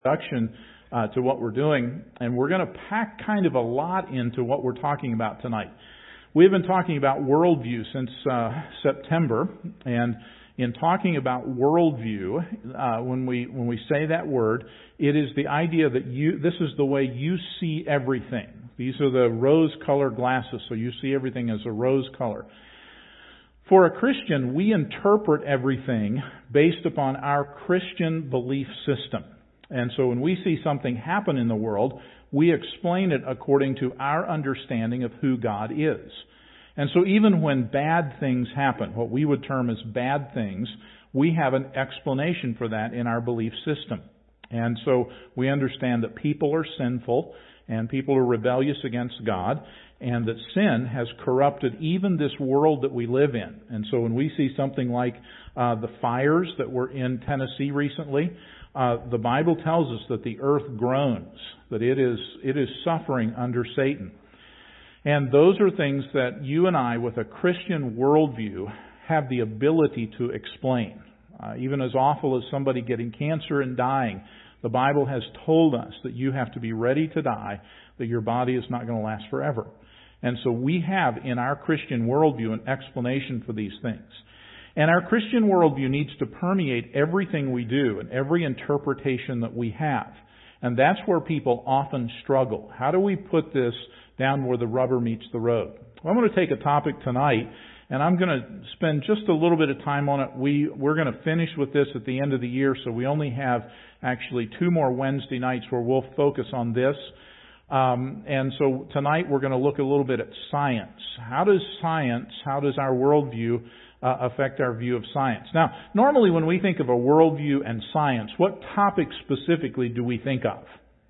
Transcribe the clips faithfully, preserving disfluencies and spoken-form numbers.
introduction uh, to what we're doing, and we're going to pack kind of a lot into what we're talking about tonight. We've been talking about worldview since uh, September, and in talking about worldview, uh, when we when we say that word, it is the idea that you this is the way you see everything. These are the rose-colored glasses, so you see everything as a rose color. For a Christian, we interpret everything based upon our Christian belief system. And so when we see something happen in the world, we explain it according to our understanding of who God is. And so even when bad things happen, what we would term as bad things, we have an explanation for that in our belief system. And so we understand that people are sinful and people are rebellious against God, and that sin has corrupted even this world that we live in. And so when we see something like uh, the fires that were in Tennessee recently, uh, the Bible tells us that the earth groans, that it is it is suffering under Satan. And those are things that you and I, with a Christian worldview, have the ability to explain. Uh, even as awful as somebody getting cancer and dying, the Bible has told us that you have to be ready to die, that your body is not going to last forever. And so we have in our Christian worldview an explanation for these things. And our Christian worldview needs to permeate everything we do and every interpretation that we have. And that's where people often struggle. How do we put this down where the rubber meets the road? Well, I'm going to take a topic tonight, and I'm going to spend just a little bit of time on it. We, we're going to finish with this at the end of the year, so we only have actually two more Wednesday nights where we'll focus on this. Um, and so tonight we're going to look a little bit at science. How does science, how does our worldview uh, affect our view of science? Now, normally when we think of a worldview and science, what topic specifically do we think of?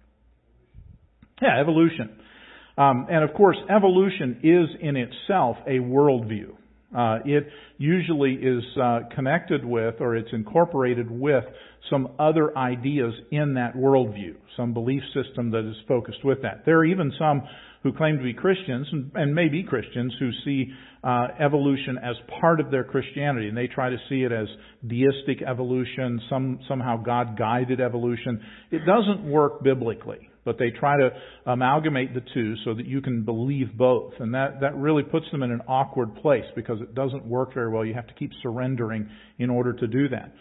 Yeah, evolution. Um, and of course, evolution is in itself a worldview. Uh, it usually is uh, connected with, or it's incorporated with, some other ideas in that worldview, some belief system that is focused with that. There are even some who claim to be Christians, and, and may be Christians, who see uh, evolution as part of their Christianity, and they try to see it as deistic evolution, some somehow God-guided evolution. It doesn't work biblically, but they try to amalgamate the two so that you can believe both. And that, that really puts them in an awkward place because it doesn't work very well. You have to keep surrendering in order to do that.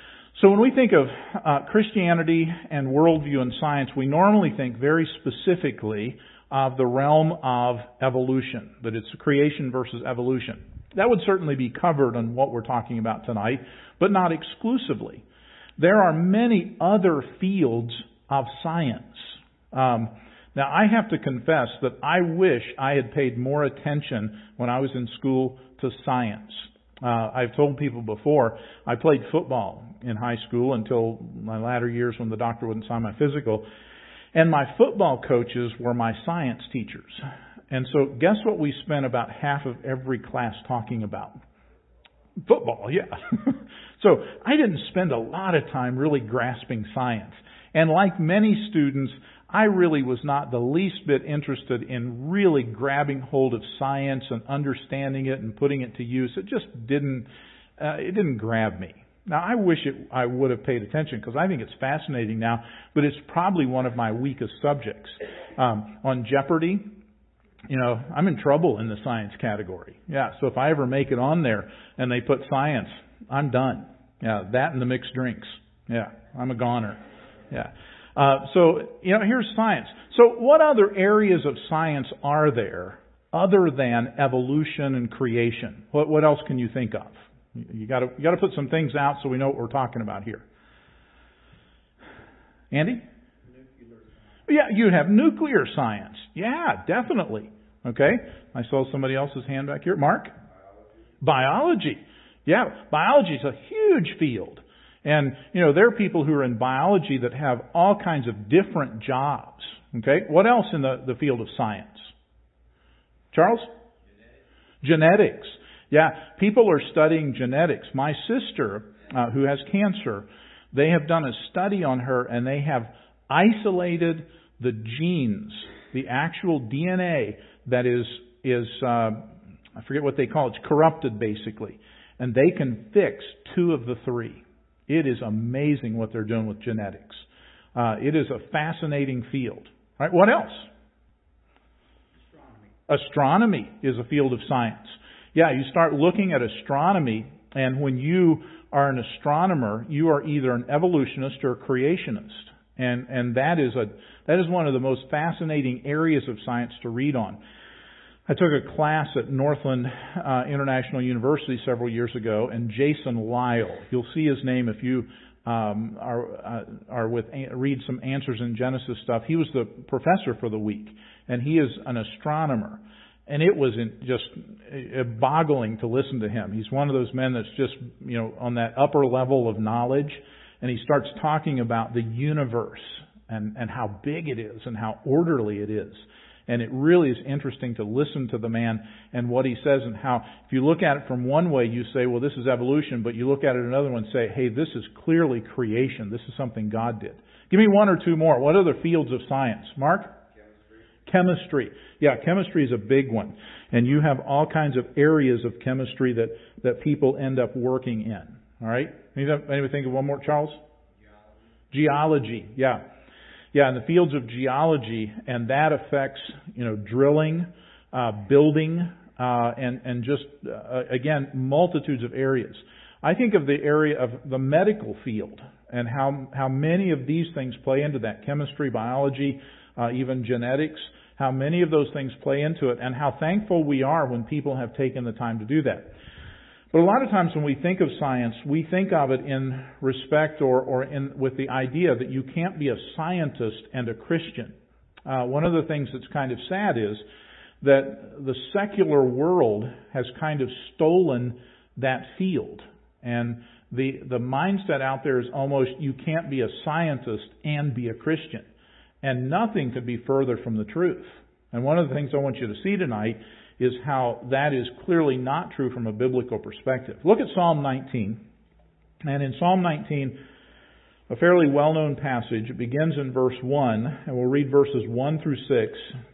So when we think of uh, Christianity and worldview and science, we normally think very specifically of the realm of evolution, that it's creation versus evolution. That would certainly be covered on what we're talking about tonight, but not exclusively. There are many other fields of science. Um, now, I have to confess that I wish I had paid more attention when I was in school to science. Uh, I've told people before, I played football in high school until my latter years when the doctor wouldn't sign my physical. And my football coaches were my science teachers. And so guess what we spent about half of every class talking about? Football, yeah. So I didn't spend a lot of time really grasping science. And like many students, I really was not the least bit interested in really grabbing hold of science and understanding it and putting it to use. It just didn't, uh, it didn't grab me. Now, I wish it, I would have paid attention because I think it's fascinating now, but it's probably one of my weakest subjects. Um, on Jeopardy, you know, I'm in trouble in the science category. Yeah, so if I ever make it on there and they put science, I'm done. Yeah, that and the mixed drinks. Yeah, I'm a goner. Yeah. Uh, so, you know, here's science. So what other areas of science are there other than evolution and creation? What, what else can you think of? You got to you got to put some things out so we know what we're talking about here. Andy? Nuclear science. Yeah, you have nuclear science. Yeah, definitely. Okay. I saw somebody else's hand back here. Mark? Biology. Biology. Yeah, biology is a huge field. And, you know, there are people who are in biology that have all kinds of different jobs. Okay? What else in the, the field of science? Charles? Genetics. Genetics. Yeah, people are studying genetics. My sister, uh, who has cancer, they have done a study on her and they have isolated the genes, the actual D N A that is, is uh, I forget what they call it, it's corrupted basically. And they can fix two of the three. It is amazing what they're doing with genetics. Uh, it is a fascinating field. All right, what else? Astronomy. Astronomy is a field of science. Yeah, you start looking at astronomy, and when you are an astronomer, you are either an evolutionist or a creationist. And and that is a that is one of the most fascinating areas of science to read on. I took a class at Northland uh, International University several years ago, and Jason Lyle, you'll see his name if you um, are uh, are with read some Answers in Genesis stuff. He was the professor for the week, and he is an astronomer. And it was just boggling to listen to him. He's one of those men that's just, you know, on that upper level of knowledge. And he starts talking about the universe and, and how big it is and how orderly it is. And it really is interesting to listen to the man and what he says, and how, if you look at it from one way, you say, well, this is evolution. But you look at it another one and say, hey, this is clearly creation. This is something God did. Give me one or two more. What other fields of science? Mark? Chemistry. Yeah, chemistry is a big one. And you have all kinds of areas of chemistry that, that people end up working in. All right? Anybody think of one more, Charles? Geology. Geology. Yeah. Yeah, in the fields of geology, and that affects, you know, drilling, uh, building, uh, and, and just, uh, again, multitudes of areas. I think of the area of the medical field and how, how many of these things play into that. Chemistry, biology, uh, even genetics. How many of those things play into it, and how thankful we are when people have taken the time to do that. But a lot of times when we think of science, we think of it in respect or, or in, with the idea that you can't be a scientist and a Christian. Uh, one of the things that's kind of sad is that the secular world has kind of stolen that field. And the, the mindset out there is almost you can't be a scientist and be a Christian. And nothing could be further from the truth. And one of the things I want you to see tonight is how that is clearly not true from a biblical perspective. Look at Psalm nineteen. And in Psalm nineteen, a fairly well-known passage, it begins in verse one, and we'll read verses one through six.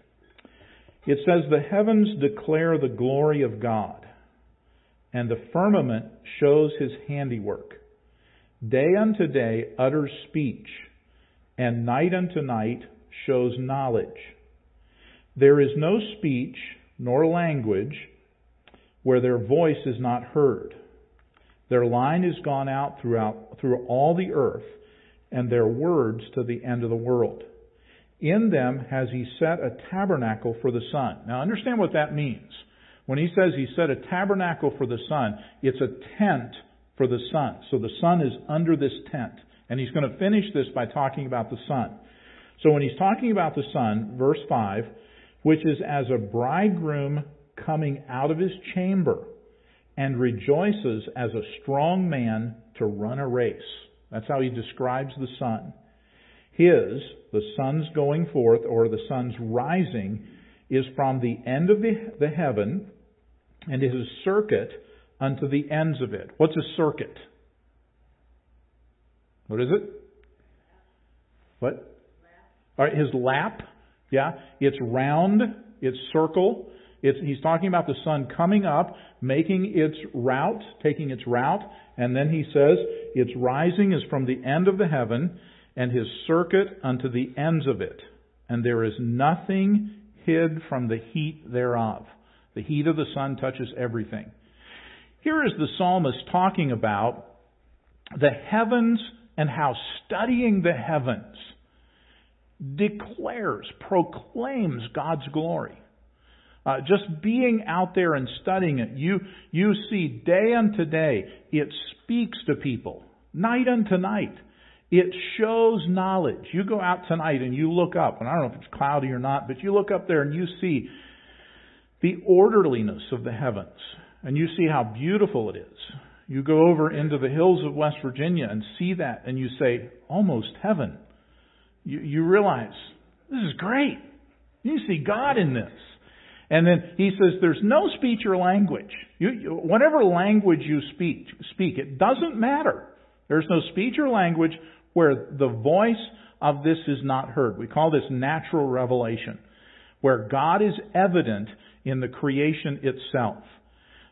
It says, "The heavens declare the glory of God, and the firmament shows His handiwork. Day unto day utters speech, and night unto night shows knowledge. There is no speech nor language where their voice is not heard. Their line is gone out throughout through all the earth, and their words to the end of the world. In them has He set a tabernacle for the sun." Now understand what that means. When He says He set a tabernacle for the sun, it's a tent for the sun. So the sun is under this tent. And He's going to finish this by talking about the sun. So when He's talking about the sun, verse five, "Which is as a bridegroom coming out of his chamber, and rejoices as a strong man to run a race." That's how He describes the sun. His, the sun's going forth, or the sun's rising, is from the end of the, the heaven, and is a circuit unto the ends of it. What's a circuit? What is it? What? All right, His lap. Yeah, it's round, it's circle. It's, he's talking about the sun coming up, making its route, taking its route, and then he says its rising is from the end of the heaven, and His circuit unto the ends of it. And there is nothing hid from the heat thereof. The heat of the sun touches everything. Here is the psalmist talking about the heavens and how studying the heavens declares, proclaims God's glory. Uh, just being out there and studying it, you you see day unto day, it speaks to people. Night unto night, it shows knowledge. You go out tonight and you look up, and I don't know if it's cloudy or not, but you look up there and you see the orderliness of the heavens, and you see how beautiful it is. You go over into the hills of West Virginia and see that, and you say, almost heaven. You, you realize, this is great. You see God in this. And then he says, there's no speech or language. You, you, whatever language you speak, speak, it doesn't matter. There's no speech or language where the voice of this is not heard. We call this natural revelation, where God is evident in the creation itself.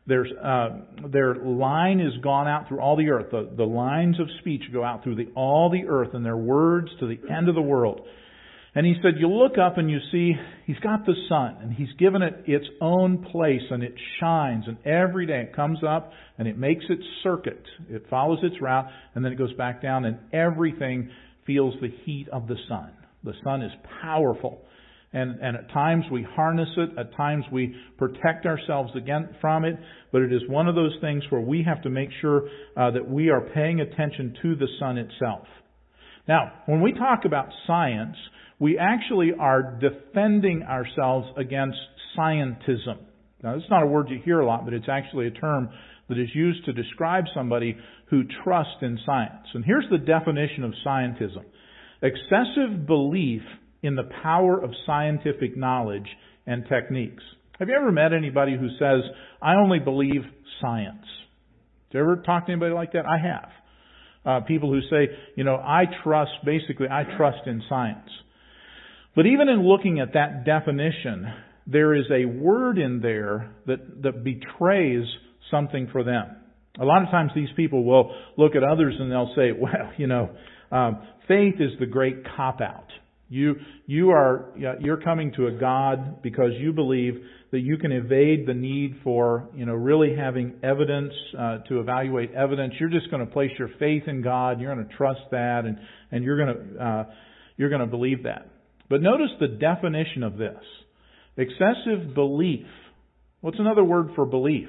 There's, uh, their line is gone out through all the earth. The, the lines of speech go out through the, all the earth, and their words to the end of the world. And he said, you look up and you see He's got the sun, and He's given it its own place, and it shines, and every day it comes up and it makes its circuit. It follows its route, and then it goes back down, and everything feels the heat of the sun. The sun is powerful. And, and at times we harness it, at times we protect ourselves again from it, but it is one of those things where we have to make sure uh, that we are paying attention to the sun itself. Now, when we talk about science, we actually are defending ourselves against scientism. Now, it's not a word you hear a lot, but it's actually a term that is used to describe somebody who trusts in science. And here's the definition of scientism. Excessive belief in the power of scientific knowledge and techniques. Have you ever met anybody who says, I only believe science? Did you ever talk to anybody like that? I have. Uh, people who say, you know, I trust, basically, I trust in science. But even in looking at that definition, there is a word in there that, that betrays something for them. A lot of times these people will look at others and they'll say, well, you know, um, faith is the great cop-out. You, you are, you're coming to a God because you believe that you can evade the need for, you know, really having evidence, uh, to evaluate evidence. You're just going to place your faith in God. You're going to trust that, and, and you're going to, uh, you're going to believe that. But notice the definition of this. Excessive belief. What's another word for belief?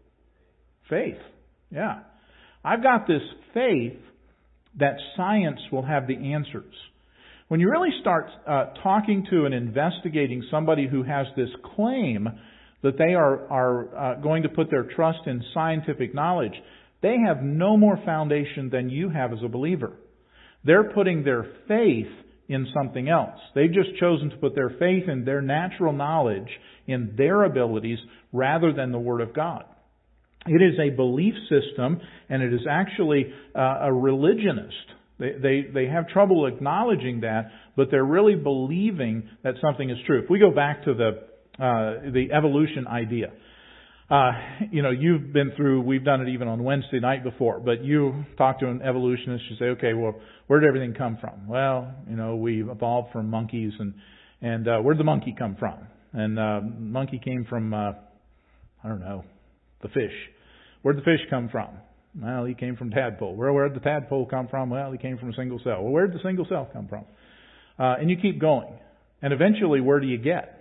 Faith. Yeah. I've got this faith that science will have the answers. When you really start uh, talking to and investigating somebody who has this claim that they are, are uh, going to put their trust in scientific knowledge, they have no more foundation than you have as a believer. They're putting their faith in something else. They've just chosen to put their faith in their natural knowledge, in their abilities, rather than the Word of God. It is a belief system, and it is actually uh, a religionist. They, they they have trouble acknowledging that, but they're really believing that something is true. If we go back to the uh, the evolution idea, uh, you know, you've been through, we've done it even on Wednesday night before, but you talk to an evolutionist, you say, okay, well, where did everything come from? Well, you know, we evolved from monkeys, and and uh, where did the monkey come from? And uh, monkey came from, uh, I don't know, the fish. Where did the fish come from? Well, he came from tadpole. Where, where did the tadpole come from? Well, he came from a single cell. Well, where did the single cell come from? Uh, and you keep going. And eventually, where do you get?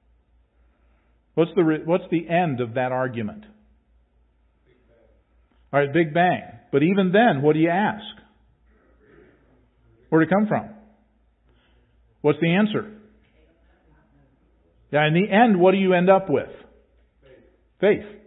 What's the what's the end of that argument? Big Bang. All right, Big Bang. But even then, what do you ask? Where did it come from? What's the answer? Yeah, in the end, what do you end up with? Faith. Faith.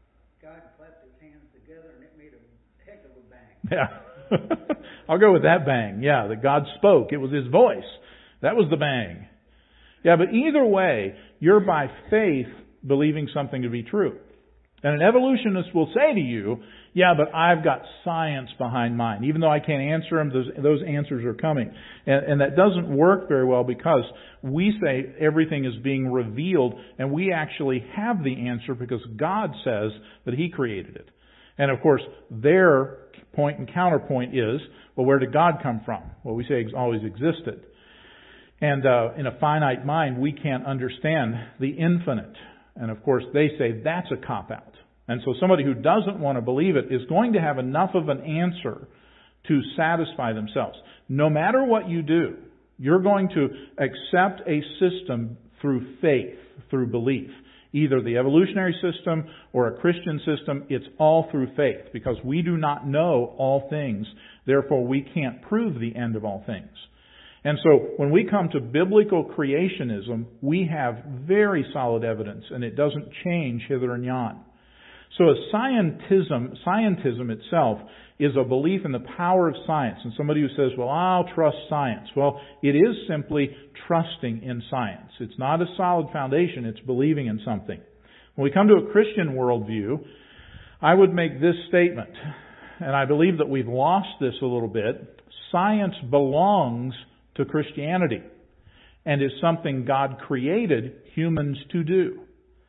Yeah. I'll go with that bang. Yeah, that God spoke. It was His voice. That was the bang. Yeah, but either way, you're by faith believing something to be true. And an evolutionist will say to you, yeah, but I've got science behind mine. Even though I can't answer them, those, those answers are coming. And, and that doesn't work very well, because we say everything is being revealed, and we actually have the answer because God says that He created it. And of course, their point and counterpoint is, well, where did God come from? Well, we say it's always existed. And uh, in a finite mind, we can't understand the infinite. And of course, they say that's a cop-out. And so somebody who doesn't want to believe it is going to have enough of an answer to satisfy themselves. No matter what you do, you're going to accept a system through faith, through belief. Either the evolutionary system or a Christian system, it's all through faith, because we do not know all things. Therefore, we can't prove the end of all things. And so when we come to biblical creationism, we have very solid evidence, and it doesn't change hither and yon. So a scientism, scientism itself is a belief in the power of science. And somebody who says, well, I'll trust science. Well, it is simply trusting in science. It's not a solid foundation. It's believing in something. When we come to a Christian worldview, I would make this statement, and I believe that we've lost this a little bit. Science belongs to Christianity and is something God created humans to do.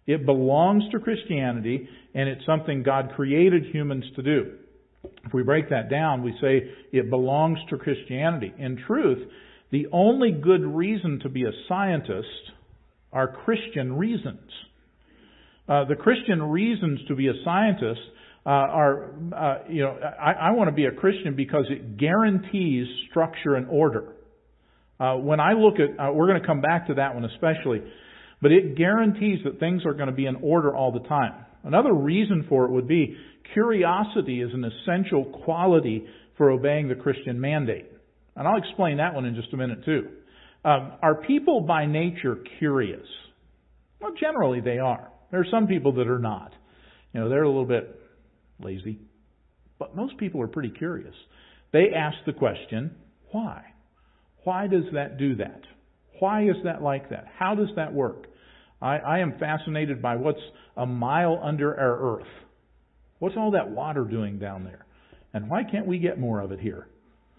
It belongs to Christianity, and it's something God created humans to do. If we break that down, we say it belongs to Christianity. In truth, the only good reason to be a scientist are Christian reasons. Uh, the Christian reasons to be a scientist uh, are, uh, you know, I, I want to be a Christian because it guarantees structure and order. Uh, when I look at, uh, we're going to come back to that one especially, but it guarantees that things are going to be in order all the time. Another reason for it would be curiosity is an essential quality for obeying the Christian mandate. And I'll explain that one in just a minute too. Um, are people by nature curious? Well, generally they are. There are some people that are not. You know, they're a little bit lazy. But most people are pretty curious. They ask the question, why? Why does that do that? Why is that like that? How does that work? I, I am fascinated by what's a mile under our earth. What's all that water doing down there? And why can't we get more of it here?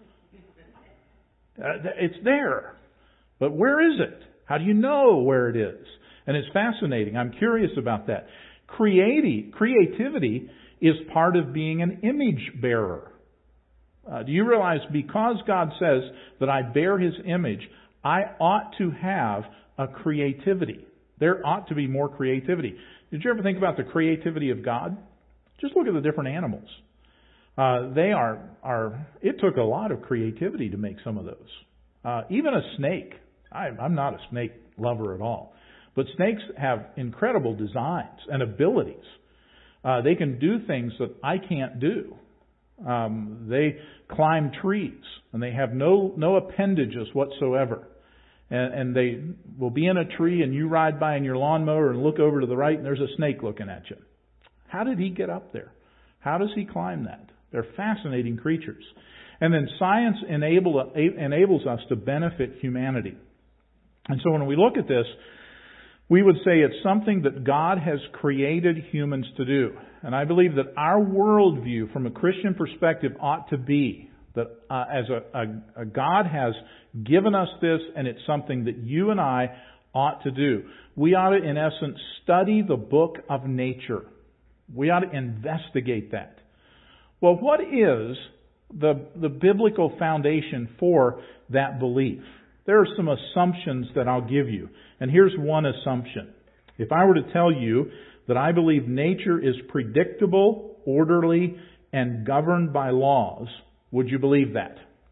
Uh, it's there. But where is it? How do you know where it is? And it's fascinating. I'm curious about that. Creati- creativity is part of being an image bearer. Uh, do you realize because God says that I bear His image, I ought to have a creativity. There ought to be more creativity. Did you ever think about the creativity of God? Just look at the different animals. Uh, they are, are, it took a lot of creativity to make some of those. Uh, even a snake. I, I'm not a snake lover at all. But snakes have incredible designs and abilities. Uh, they can do things that I can't do. Um, they climb trees, and they have no no appendages whatsoever. And, and they will be in a tree, and you ride by in your lawnmower and look over to the right, and there's a snake looking at you. How did he get up there? How does he climb that? They're fascinating creatures. And then science enable, enables us to benefit humanity. And so when we look at this, we would say it's something that God has created humans to do. And I believe that our worldview from a Christian perspective ought to be that uh, as a, a, a God has given us this, and it's something that you and I ought to do. We ought to, in essence, study the book of nature. We ought to investigate that. Well, what is the, the biblical foundation for that belief? There are some assumptions that I'll give you. And here's one assumption. If I were to tell you that I believe nature is predictable, orderly, and governed by laws, would you believe that?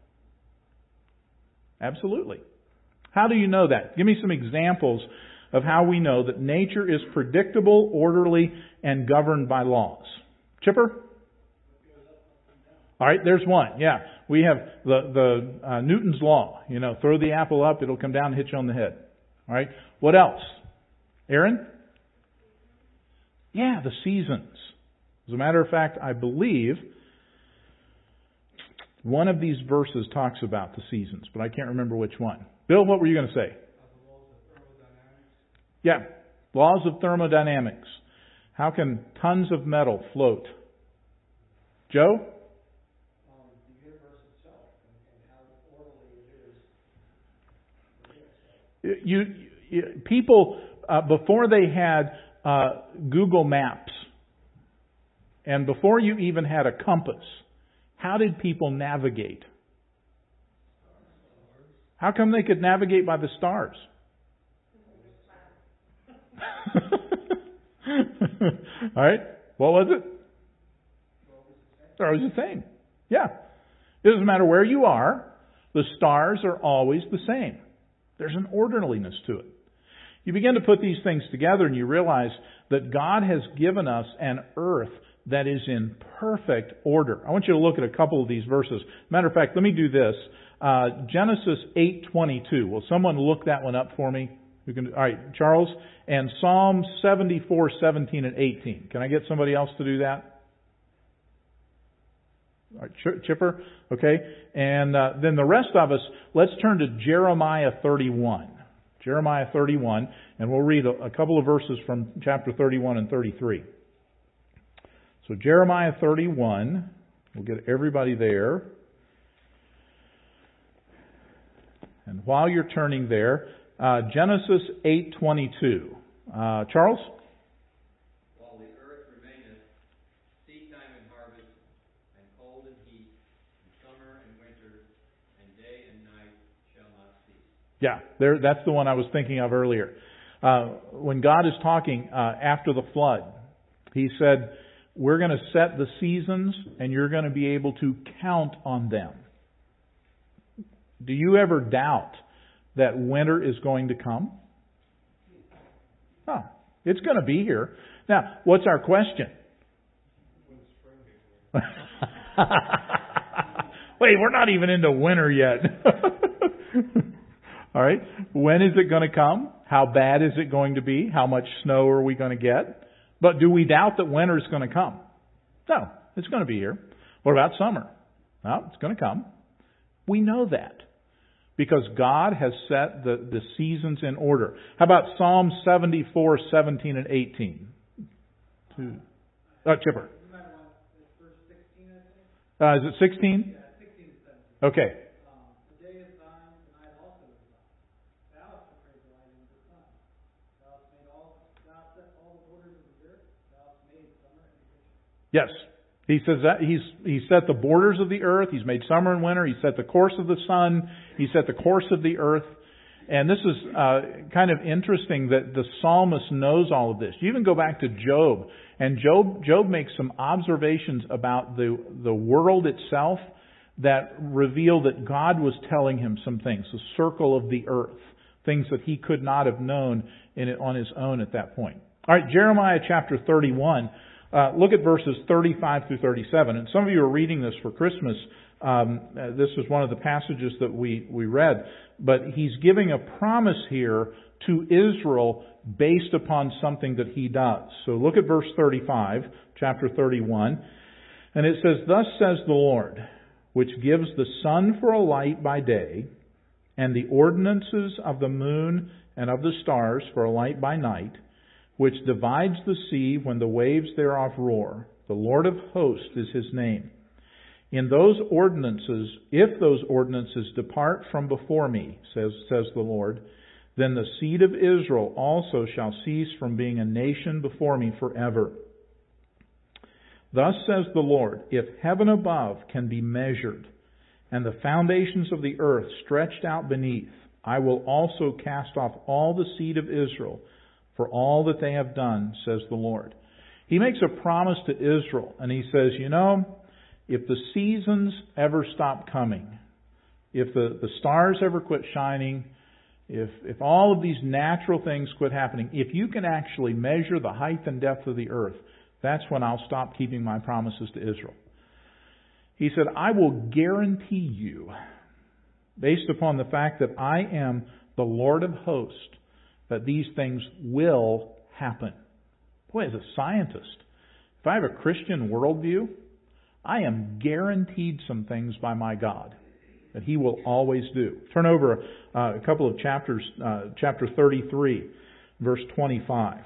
Absolutely. How do you know that? Give me some examples of how we know that nature is predictable, orderly, and governed by laws. Chipper? All right, there's one. Yeah, we have the the uh, Newton's law. You know, throw the apple up, it'll come down and hit you on the head. All right. What else? Aaron? Yeah, the seasons. As a matter of fact, I believe one of these verses talks about the seasons, but I can't remember which one. Bill, what were you going to say? Yeah, laws of thermodynamics. How can tons of metal float? Joe? You, you people uh, before they had uh, Google Maps, and before you even had a compass, how did people navigate? How come they could navigate by the stars? All right, what was it? Stars are the same. Yeah, it doesn't matter where you are; the stars are always the same. There's an orderliness to it. You begin to put these things together and you realize that God has given us an earth that is in perfect order. I want you to look at a couple of these verses. Matter of fact, let me do this. Uh, Genesis eight twenty-two. Will someone look that one up for me? You can. All right, Charles. And Psalm seventy-four, seventeen, and eighteen. Can I get somebody else to do that? All right, Chipper, okay, and uh, then the rest of us, let's turn to Jeremiah thirty-one. Jeremiah thirty-one, and we'll read a, a couple of verses from chapter thirty-one and thirty-three. So Jeremiah thirty-one, we'll get everybody there. And while you're turning there, uh, Genesis eight twenty-two. Uh, Charles? Yeah, there, that's the one I was thinking of earlier. Uh, when God is talking uh, after the flood, He said, we're going to set the seasons and you're going to be able to count on them. Do you ever doubt that winter is going to come? Oh, it's going to be here. Now, what's our question? Wait, we're not even into winter yet. All right. When is it going to come? How bad is it going to be? How much snow are we going to get? But do we doubt that winter is going to come? No, it's going to be here. What about summer? Well, it's going to come. We know that because God has set the, the seasons in order. How about Psalm seventy-four, seventeen, and eighteen? Two. Oh, Chipper. Uh, is it sixteen? Okay. Yes. He says that he's he set the borders of the earth. He's made summer and winter. He set the course of the sun. He set the course of the earth. And this is uh, kind of interesting that the psalmist knows all of this. You even go back to Job, and Job Job makes some observations about the the world itself that reveal that God was telling him some things. The circle of the earth, things that he could not have known in it on his own at that point. All right, Jeremiah chapter thirty-one. Uh, look at verses thirty-five through thirty-seven. And some of you are reading this for Christmas. Um, uh, this is one of the passages that we, we read. But he's giving a promise here to Israel based upon something that he does. So look at verse thirty-five, chapter thirty-one. And it says, "Thus says the Lord, which gives the sun for a light by day, and the ordinances of the moon and of the stars for a light by night, which divides the sea when the waves thereof roar. The Lord of hosts is His name. In those ordinances, if those ordinances depart from before me, says, says the Lord, then the seed of Israel also shall cease from being a nation before me forever. Thus says the Lord, if heaven above can be measured, and the foundations of the earth stretched out beneath, I will also cast off all the seed of Israel for all that they have done, says the Lord." He makes a promise to Israel, and he says, you know, if the seasons ever stop coming, if the, the stars ever quit shining, if, if all of these natural things quit happening, if you can actually measure the height and depth of the earth, that's when I'll stop keeping my promises to Israel. He said, I will guarantee you, based upon the fact that I am the Lord of hosts, that these things will happen. Boy, as a scientist, if I have a Christian worldview, I am guaranteed some things by my God that He will always do. Turn over uh, a couple of chapters, uh, chapter thirty-three, verse twenty-five.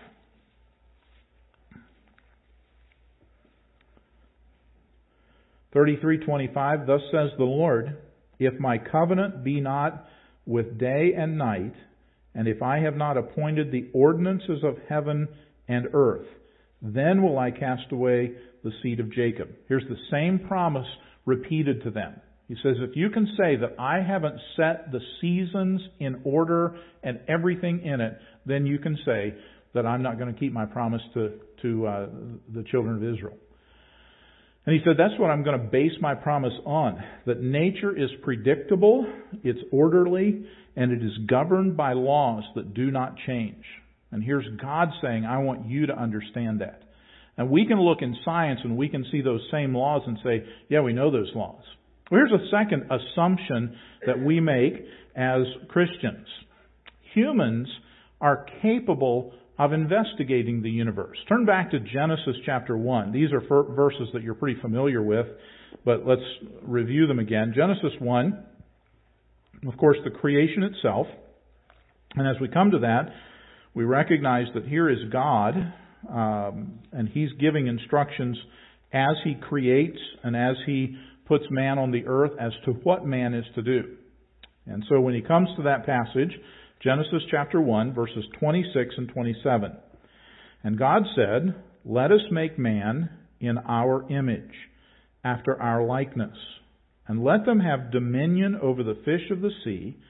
thirty-three twenty-five, "Thus says the Lord, if my covenant be not with day and night, and if I have not appointed the ordinances of heaven and earth, then will I cast away the seed of Jacob." Here's the same promise repeated to them. He says, if you can say that I haven't set the seasons in order and everything in it, then you can say that I'm not going to keep my promise to, to uh, the children of Israel. And he said, that's what I'm going to base my promise on. That nature is predictable, it's orderly, and it is governed by laws that do not change. And here's God saying, I want you to understand that. And we can look in science and we can see those same laws and say, yeah, we know those laws. Well, here's a second assumption that we make as Christians. Humans are capable of investigating the universe. Turn back to Genesis chapter one. These are verses that you're pretty familiar with, but let's review them again. Genesis one, of course, the creation itself. And as we come to that, we recognize that here is God, um, and He's giving instructions as He creates and as He puts man on the earth as to what man is to do. And so when He comes to that passage, Genesis chapter one, verses twenty-six and twenty-seven. "And God said, let us make man in our image, after our likeness, and let them have dominion over the fish of the sea,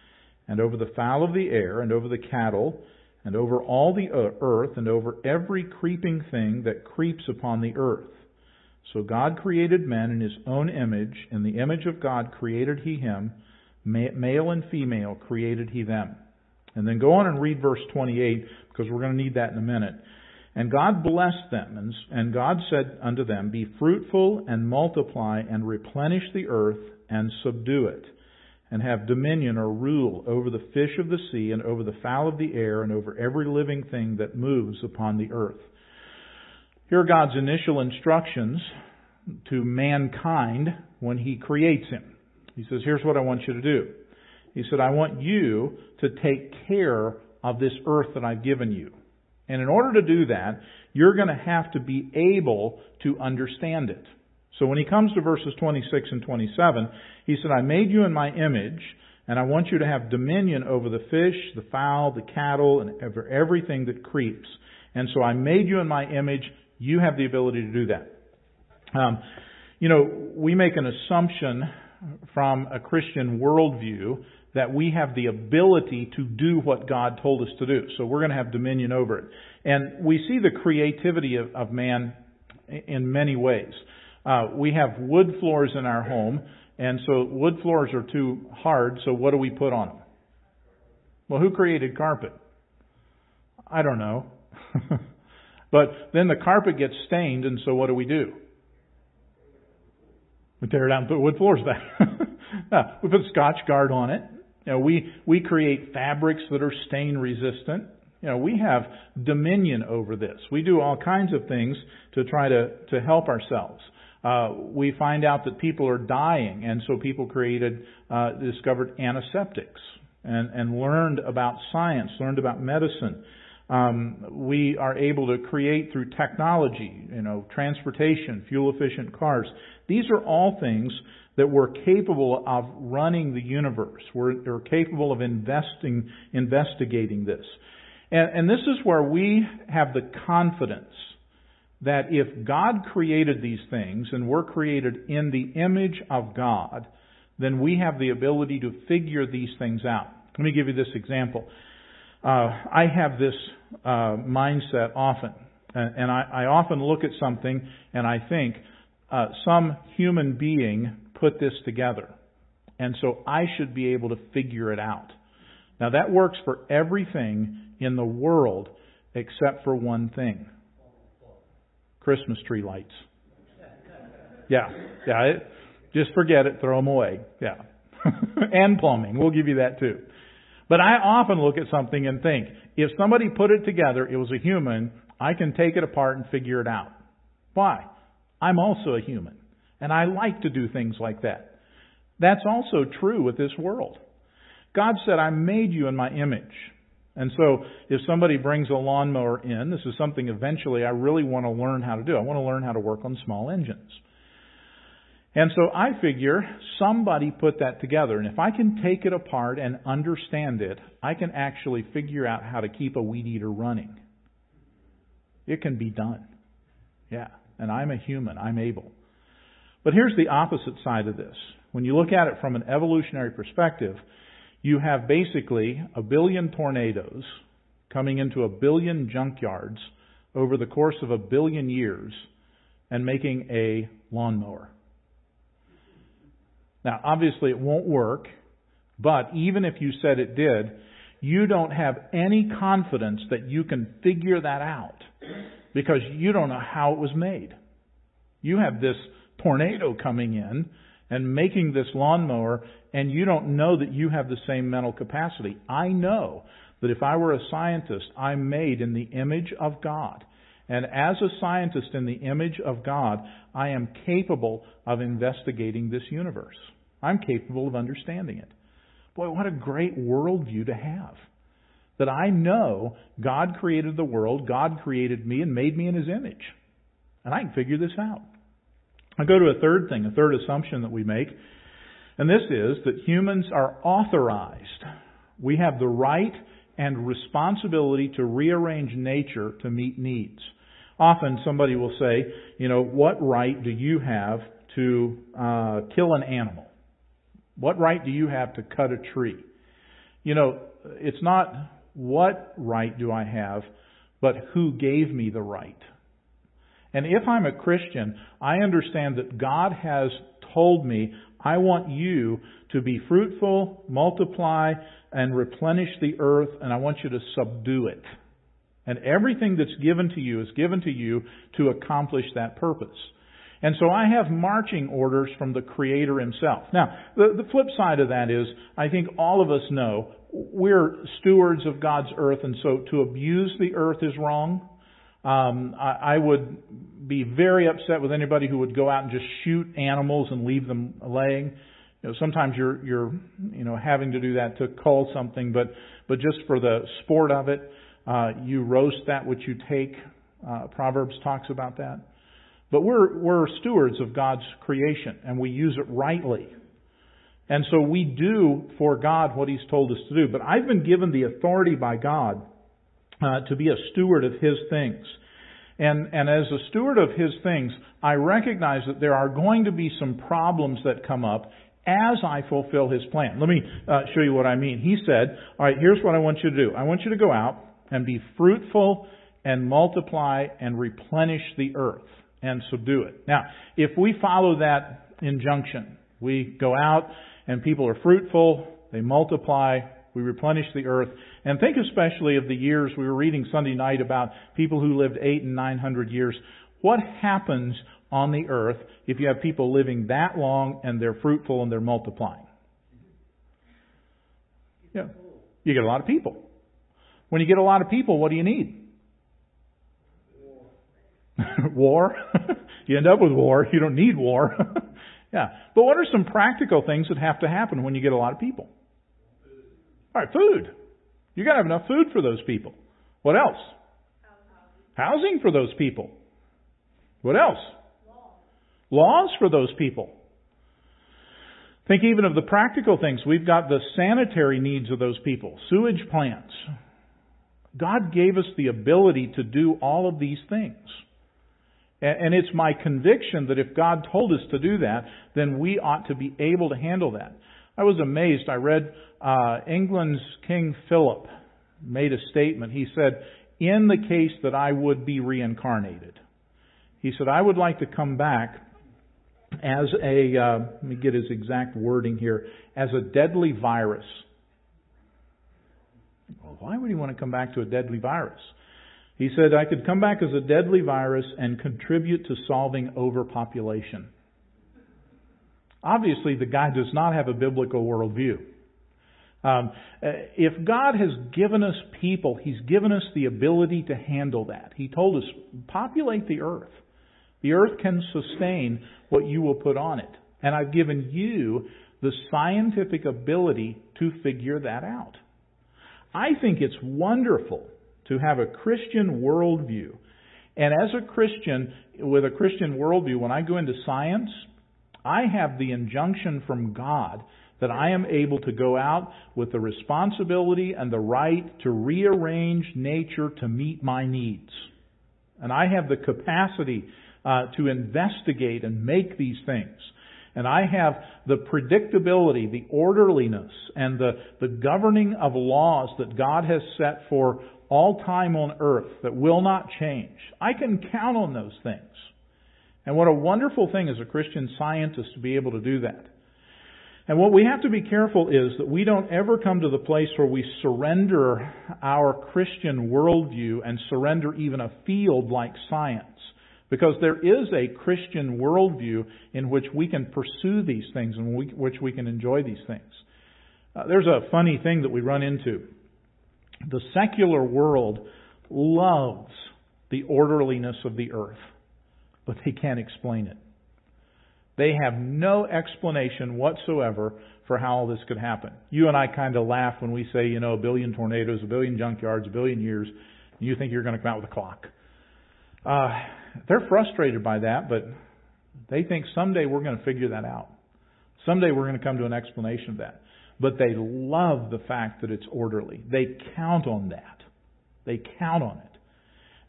and over the fowl of the air, and over the cattle, and over all the earth, and over every creeping thing that creeps upon the earth. So God created men in His own image. In the image of God created He him. Male and female created He them. And then go on and read verse twenty-eight, because we're going to need that in a minute. And God blessed them, and, and God said unto them, Be fruitful and multiply and replenish the earth and subdue it, and have dominion or rule over the fish of the sea and over the fowl of the air and over every living thing that moves upon the earth. Here are God's initial instructions to mankind when He creates him. He says, here's what I want you to do. He said, I want you to take care of this earth that I've given you. And in order to do that, you're going to have to be able to understand it. So when he comes to verses twenty-six and twenty-seven, he said, I made you in my image, and I want you to have dominion over the fish, the fowl, the cattle, and over everything that creeps. And so I made you in my image. You have the ability to do that. Um, you know, we make an assumption from a Christian worldview that we have the ability to do what God told us to do. So we're going to have dominion over it. And we see the creativity of, of man in many ways. Uh, we have wood floors in our home, and so wood floors are too hard, so what do we put on them? Well, who created carpet? I don't know. But then the carpet gets stained, and so what do we do? We tear it out and put wood floors back. no, we put Scotch Guard on it. You know, we, we create fabrics that are stain resistant. You know, we have dominion over this. We do all kinds of things to try to, to help ourselves. Uh, we find out that people are dying, and so people created, uh, discovered antiseptics and, and learned about science, learned about medicine. Um, we are able to create through technology, you know, transportation, fuel-efficient cars. These are all things that we're capable of running the universe. We're, we're capable of investing, investigating this. And, and this is where we have the confidence that if God created these things and we're created in the image of God, then we have the ability to figure these things out. Let me give you this example. Uh, I have this uh, mindset often, and, and I, I often look at something and I think uh, some human being put this together, and so I should be able to figure it out. Now that works for everything in the world except for one thing. Christmas tree lights. Yeah, yeah. It, just forget it. Throw them away. Yeah. And plumbing. We'll give you that too. But I often look at something and think, if somebody put it together, it was a human, I can take it apart and figure it out. Why? I'm also a human. And I like to do things like that. That's also true with this world. God said, I made you in my image. And so if somebody brings a lawnmower in, this is something eventually I really want to learn how to do. I want to learn how to work on small engines. And so I figure somebody put that together. And if I can take it apart and understand it, I can actually figure out how to keep a weed eater running. It can be done. Yeah. And I'm a human. I'm able. But here's the opposite side of this. When you look at it from an evolutionary perspective, you have basically a billion tornadoes coming into a billion junkyards over the course of a billion years and making a lawnmower. Now, obviously it won't work, but even if you said it did, you don't have any confidence that you can figure that out because you don't know how it was made. You have this tornado coming in and making this lawnmower, and you don't know that you have the same mental capacity. I know that if I were a scientist, I'm made in the image of God. And as a scientist in the image of God, I am capable of investigating this universe. I'm capable of understanding it. Boy, what a great worldview to have. That I know God created the world, God created me and made me in His image. And I can figure this out. I go to a third thing, a third assumption that we make. And this is that humans are authorized. We have the right and responsibility to rearrange nature to meet needs. Often somebody will say, you know, what right do you have to uh, kill an animal? What right do you have to cut a tree? You know, it's not what right do I have, but who gave me the right. And if I'm a Christian, I understand that God has told me, I want you to be fruitful, multiply, and replenish the earth, and I want you to subdue it. And everything that's given to you is given to you to accomplish that purpose. And so I have marching orders from the Creator Himself. Now, the, the flip side of that is, I think all of us know, we're stewards of God's earth, and so to abuse the earth is wrong. Um, I, I would be very upset with anybody who would go out and just shoot animals and leave them laying. You know, sometimes you're, you're, you know, having to do that to cull something, but, but just for the sport of it, uh, you roast that which you take. Uh, Proverbs talks about that. But we're, we're stewards of God's creation, and we use it rightly. And so we do for God what He's told us to do. But I've been given the authority by God uh, to be a steward of His things. And, and as a steward of His things, I recognize that there are going to be some problems that come up as I fulfill His plan. Let me uh, show you what I mean. He said, all right, here's what I want you to do. I want you to go out and be fruitful and multiply and replenish the earth and subdue it. Now, if we follow that injunction, we go out and people are fruitful, they multiply, we replenish the earth. And think especially of the years we were reading Sunday night about people who lived eight and nine hundred years. What happens on the earth if you have people living that long and they're fruitful and they're multiplying? Yeah, you get a lot of people. When you get a lot of people, what do you need? War. You end up with war. You don't need war. Yeah. But what are some practical things that have to happen when you get a lot of people? All right, food. You got to have enough food for those people. What else? Housing for those people. What else? Laws for those people. Think even of the practical things. We've got the sanitary needs of those people. Sewage plants. God gave us the ability to do all of these things. And it's my conviction that if God told us to do that, then we ought to be able to handle that. I was amazed. I read uh, England's King Philip made a statement. He said, in the case that I would be reincarnated, he said, I would like to come back as a, uh, let me get his exact wording here, as a deadly virus. Well, why would he want to come back to a deadly virus? He said, I could come back as a deadly virus and contribute to solving overpopulation. Obviously, the guy does not have a biblical worldview. Um, if God has given us people, He's given us the ability to handle that. He told us, populate the earth. The earth can sustain what you will put on it. And I've given you the scientific ability to figure that out. I think it's wonderful to have a Christian worldview. And as a Christian, with a Christian worldview, when I go into science, I have the injunction from God that I am able to go out with the responsibility and the right to rearrange nature to meet my needs. And I have the capacity uh, to investigate and make these things. And I have the predictability, the orderliness, and the, the governing of laws that God has set for all time on earth that will not change. I can count on those things. And what a wonderful thing as a Christian scientist to be able to do that. And what we have to be careful is that we don't ever come to the place where we surrender our Christian worldview and surrender even a field like science. Because there is a Christian worldview in which we can pursue these things and we, which we can enjoy these things. Uh, there's a funny thing that we run into. The secular world loves the orderliness of the earth, but they can't explain it. They have no explanation whatsoever for how all this could happen. You and I kind of laugh when we say, you know, a billion tornadoes, a billion junkyards, a billion years, and you think you're going to come out with a clock. Uh, they're frustrated by that, but they think someday we're going to figure that out. Someday we're going to come to an explanation of that. But they love the fact that it's orderly. They count on that. They count on it.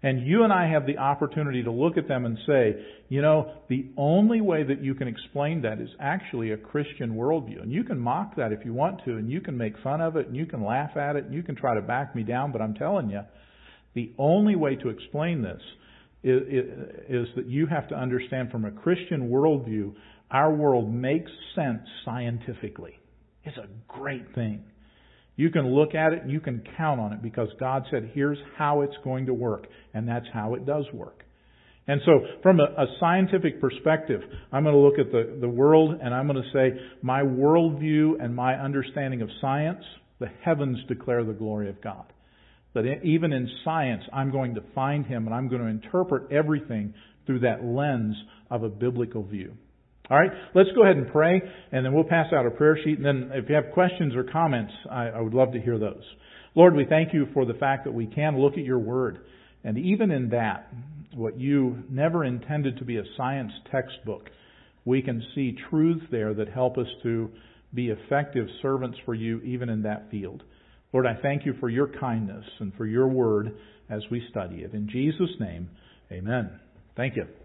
And you and I have the opportunity to look at them and say, you know, the only way that you can explain that is actually a Christian worldview. And you can mock that if you want to, and you can make fun of it, and you can laugh at it, and you can try to back me down, but I'm telling you, the only way to explain this is, is that you have to understand from a Christian worldview, our world makes sense scientifically. It's a great thing. You can look at it and you can count on it because God said, here's how it's going to work. And that's how it does work. And so from a, a scientific perspective, I'm going to look at the, the world and I'm going to say, my worldview and my understanding of science, the heavens declare the glory of God. But even in science, I'm going to find Him and I'm going to interpret everything through that lens of a biblical view. All right, let's go ahead and pray, and then we'll pass out a prayer sheet. And then if you have questions or comments, I, I would love to hear those. Lord, we thank You for the fact that we can look at Your Word. And even in that, what You never intended to be a science textbook, we can see truths there that help us to be effective servants for You even in that field. Lord, I thank You for Your kindness and for Your Word as we study it. In Jesus' name, amen. Thank you.